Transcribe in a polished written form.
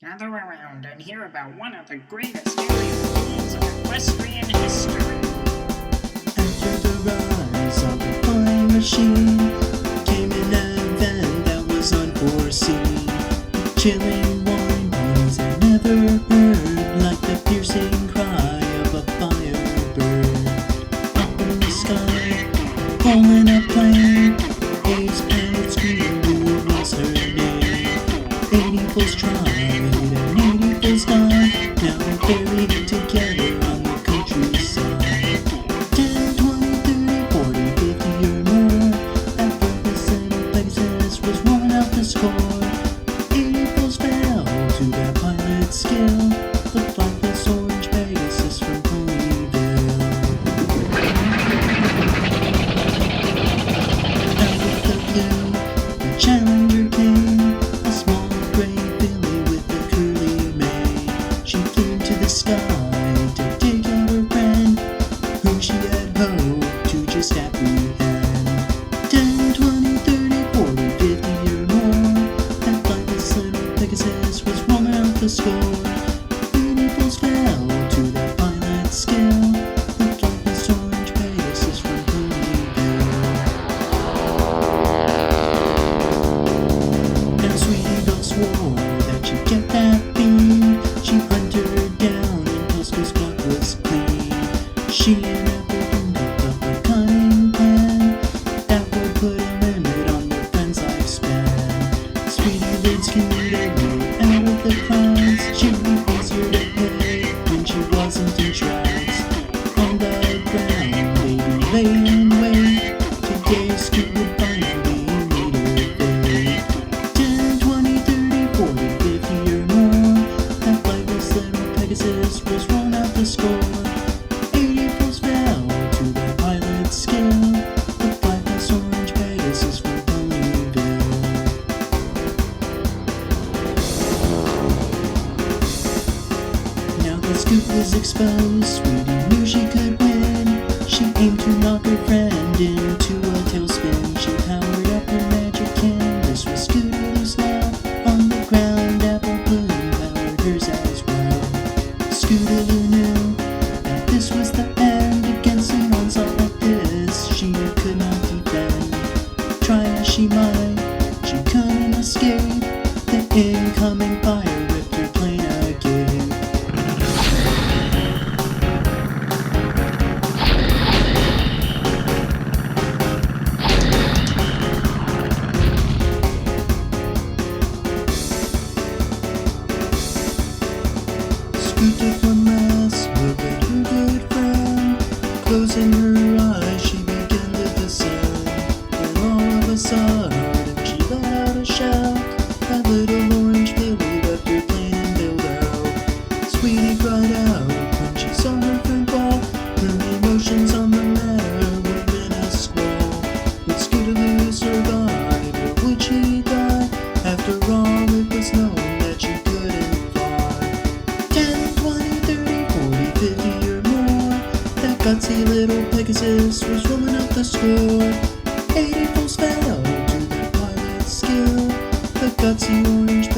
Gather around and hear about one of the greatest alien fools of equestrian history. After the rise of the flying machine came an event that was unforeseen. Chilling whinings I never heard, like the piercing cry of a firebird. Up in the sky, falling a plane, Ace Pilot screamed who was her name. 80 fools tried and 80 fools died, now they're buried together on the countryside. 10, 20, 30, 40, 50 or more, that purpose and Pegasus was rolling out the score. 80 fools fell to their pilot skill, the flightless orange Pegasus from Ponyville. Out of the blue, the Challenger came, a small gray filly with a curly mane. She flew to the sky to take out her friend, whom she had hoped to just apprehend. 10, 20, 30, 40, 50 or more, that flightless little Pegasus was rolling out the score. 80 fools fell to their pilot skill, the flightless orange Pegasus from Ponyville. Now Sweetie Belle swore that she'd get that bean. She hunted her down and Posco's clock was clean. She and Apple dreamed up a cunning plan that would put a limit on their friend's lifespan. Sweetie leads Scootaloo out of the clouds. She'd be easier to pay when she wasn't in tracks. On the ground, baby lay and wait. Today Scoot would finally meet her fate. 10, 20, 30, 40, 50 or more, that flightless little Pegasus was rolling out the score. 80 fools fell to their pilot skill, the flightless orange Pegasus from Ponyville. Now that Scoot was exposed, Sweetie knew she could win. She aimed to knock her friend into a tailspin. She powered up her magic canvas with Scootaloo's laugh. On the ground, Apple Bloom powered hers as well. Scootaloo knew that this was the end. Against an onslaught like this, she could not defend. Try as she might, she couldn't escape. The incoming fire ripped her plane again. Scoot took one last look at her good friend. Closing her eyes, she began to descend. Then all of a sudden, she let out a shout. That little orange filly left her plane and bailed out. Sweetie cried out when she saw her friend fall. Her emotions on the matter were in a squall. Would Scootaloo survive, or would she die? After all, it was known that she couldn't fly. 10, 20, 30, 40, 50 or more, that gutsy little Pegasus was rolling out the score. 80 fools fell to their pilot skill, the gutsy orange